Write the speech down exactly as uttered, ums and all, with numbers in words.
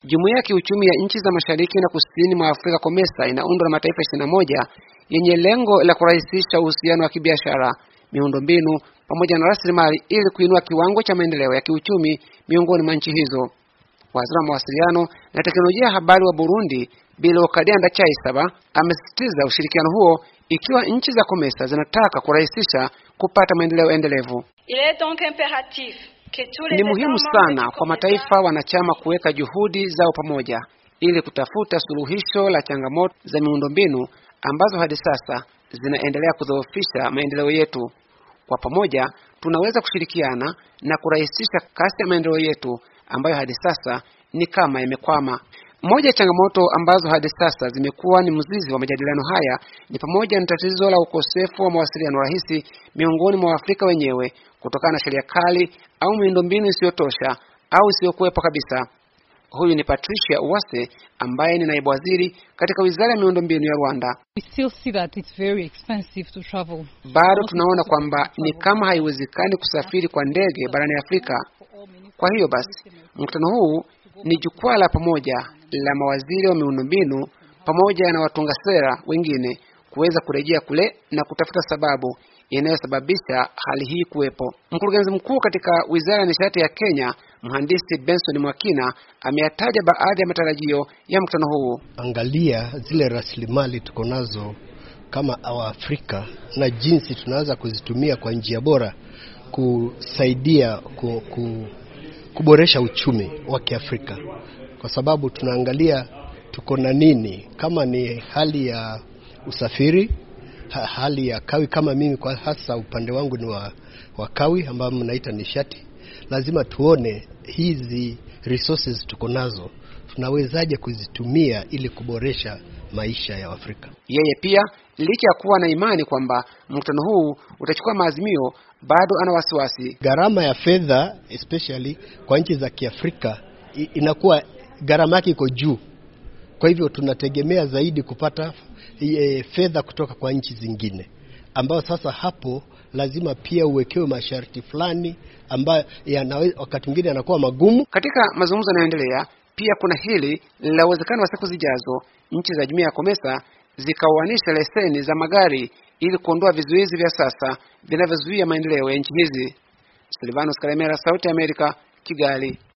Jumuiya ya Kiuchumi ya Nchi za Mashariki na Kusini mwa Afrika COMESA inaundwa na mataifa ishirini na moja yenye lengo la kurahisisha uhusiano wa kibiashara, miundombinu pamoja na rasilimali ili kuinua kiwango cha maendeleo ya kiuchumi miongoni mwa nchi hizo. Waziri wa Mawasiliano na Teknolojia ya Habari wa Burundi, Bilo Kadianda Chaisaba, amesisitiza ushirikiano huo ikiwa nchi za COMESA zinataka kurahisisha kupata maendeleo endelevu. Ni muhimu sana kwa mataifa wanachama kuweka juhudi zao pamoja ili kutafuta suluhisho la changamoto za miundombinu ambazo hadi sasa zinaendelea kudhoofisha maendeleo yetu. Kwa pamoja tunaweza kushirikiana na kurahisisha kasi ya maendeleo yetu ambayo hadi sasa ni kama yamekwama. Moja ya changamoto ambazo hadi sasa zimekuwa ni mzizi wa majadiliano haya ni pamoja na tatizo la ukosefu wa mawasiliano rahisi miongoni mwa Afrika wenyewe kutokana na sheria kali au miundombinu isiyotosha au isiyokuwepo kabisa. Huyu ni Patricia Uwase ambaye ni naibu waziri katika Wizara ya Miundombinu ya Rwanda. We still see that it's very expensive to travel. Bado tunaona kwamba ni kama haiwezekani kusafiri kwa ndege barani Afrika. Kwa hiyo basi, mkutano huu ni jukwaa la pamoja la mawaziri wa miundombinu pamoja na watunga sera wengine kuweza kurejea kule na kutafuta sababu inayosababisha hali hii kuwepo. Mkurugenzi mkuu katika Wizara ya Nishati ya Kenya, Mhandisi Benson Mwakina, ameyataja baadhi ya matarajio ya mkutano huu. Angalia zile rasilimali tuko nazo kama Waafrika na jinsi tunaweza kuzitumia kwa njia bora kusaidia ku, ku, kuboresha uchumi wa Kiafrika. Kwa sababu tunaangalia tuko na nini, kama ni hali ya usafiri, ha, hali ya kawi, kama mimi kwa hasa upande wangu ni wa, wa kawi ambao mnaita nishati. Lazima tuone hizi resources tuko nazo tunawezaje kuzitumia ili kuboresha maisha ya Afrika. Yeye pia licha ya kuwa na imani kwamba mkutano huu utachukua maazimio, bado ana wasiwasi. Gharama ya fedha especially kwa nchi za Kiafrika inakuwa gharama yake iko juu. Kwa hivyo tunategemea zaidi kupata e, fedha kutoka kwa nchi zingine, ambao sasa hapo lazima pia uwekewe masharti fulani ambayo wakati mwingine yanakuwa magumu. Katika mazungumzo yanayoendelea pia kuna hili la uwezekano wa siku zijazo nchi za jumuiya ya COMESA zikaoanisha leseni za magari ili kuondoa vizuizi vya sasa vinavyozuia maendeleo ya nchi hizi. Silvanus Karemera, Sauti ya Amerika, Kigali.